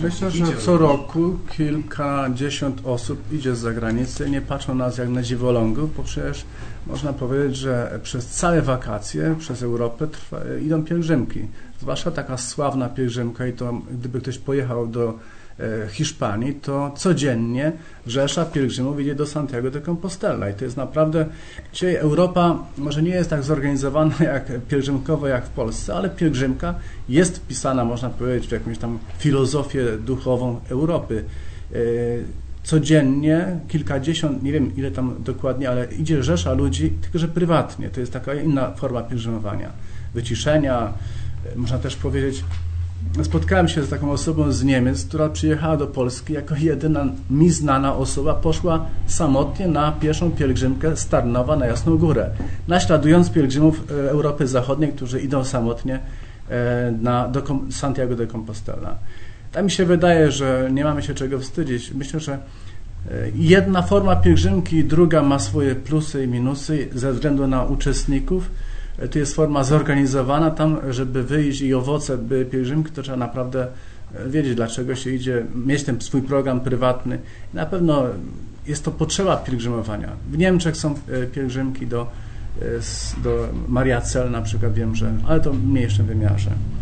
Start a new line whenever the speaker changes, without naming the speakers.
Myślę, że co roku kilkadziesiąt osób idzie z zagranicy, nie patrzą na nas jak na dziwolągów, bo przecież można powiedzieć, że przez całe wakacje, przez Europę idą pielgrzymki. Zwłaszcza taka sławna pielgrzymka i to gdyby ktoś pojechał do Hiszpanii, to codziennie rzesza pielgrzymów idzie do Santiago de Compostela i to jest naprawdę, dzisiaj Europa może nie jest tak zorganizowana pielgrzymkowo jak w Polsce, ale pielgrzymka jest wpisana, można powiedzieć, w jakąś tam filozofię duchową Europy. Codziennie kilkadziesiąt, nie wiem ile tam dokładnie, ale idzie rzesza ludzi, tylko że prywatnie. To jest taka inna forma pielgrzymowania, wyciszenia, można też powiedzieć. Spotkałem się z taką osobą z Niemiec, która przyjechała do Polski jako jedyna mi znana osoba, poszła samotnie na pierwszą pielgrzymkę z Tarnowa na Jasną Górę, naśladując pielgrzymów Europy Zachodniej, którzy idą samotnie do Santiago de Compostela. Tak mi się wydaje, że nie mamy się czego wstydzić. Myślę, że jedna forma pielgrzymki, druga ma swoje plusy i minusy ze względu na uczestników. Tu jest forma zorganizowana, tam żeby wyjść i owoce były pielgrzymki, to trzeba naprawdę wiedzieć, dlaczego się idzie, mieć ten swój program prywatny. Na pewno jest to potrzeba pielgrzymowania. W Niemczech są pielgrzymki do Mariazell na przykład, wiem, że, ale to w mniejszym wymiarze.